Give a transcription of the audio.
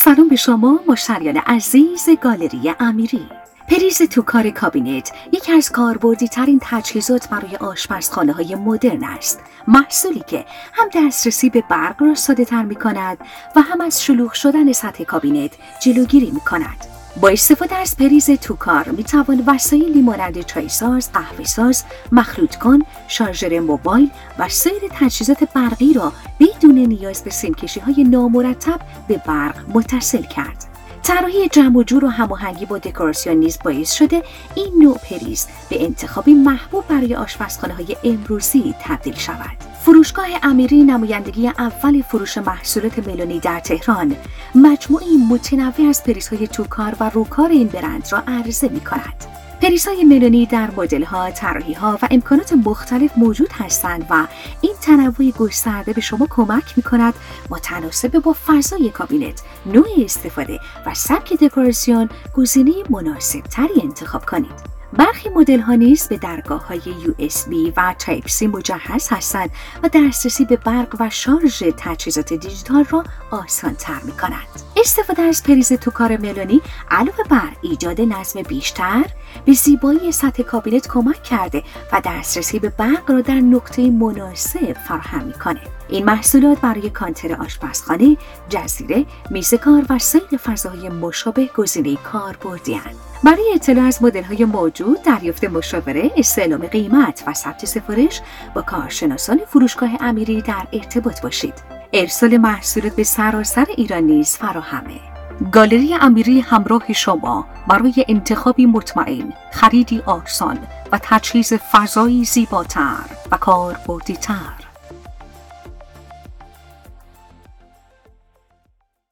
سلام به شما مشتریان عزیز گالری امیری. پریز توکار کابینت یکی از کاربردی ترین تجهیزات برای آشپزخانه های مدرن است. محصولی که هم دسترسی به برق را ساده تر می کند و هم از شلوغ شدن سطح کابینت جلوگیری می کند. با استفاده از پریز توکار می توان وسایلی مانند چایساز، قهوه‌ساز، مخلوط کن، شارژر موبایل و سایر تجهیزات برقی را بدون نیاز به سیم‌کشی‌های نامرتب به برق متصل کرد. طراحی جمع و جور و هماهنگی با دکوراسیون نیز باعث شده این نوع پریز به انتخابی محبوب برای آشپزخانه‌های امروزی تبدیل شود. فروشگاه امیری نمایندگی اول فروش محصولات ملونی در تهران مجموعه‌ای متنوع از پریزهای توکار و روکار این برند را عرضه می‌کند. پریزهای ملونی در مدل‌ها، طراحی‌ها و امکانات مختلف موجود هستند و این تنوع گسترده به شما کمک می‌کند متناسب با فضای کابینت، نوع استفاده و سبک دکوراسیون گزینه مناسب‌تری انتخاب کنید. برخی مدل‌ها نیز به درگاه‌های USB و تایپ C مجهز هستند و دسترسی به برق و شارژ تجهیزات دیجیتال را آسان‌تر می‌کنند. استفاده از پریز توکار ملونی علاوه بر ایجاد نظم بیشتر، به زیبایی سطح کابینت کمک کرده و دسترسی به برق را در نقطه مناسب فراهم می‌کند. این محصولات برای کانتر آشپزخانه، جزیره، میز کار و سایر فضاهای مشابه گزینه کاربردی‌اند. برای اطلاع از مدل‌های موجود، دریافت مشاوره، استعلام قیمت و ثبت سفارش با کارشناسان فروشگاه امیری در ارتباط باشید. ارسال محصولات به سراسر ایران نیز فراهمه. گالری امیری همراه شما برای انتخابی مطمئن، خریدی آسان و تجهیز فضایی زیباتر و کاربردی‌تر.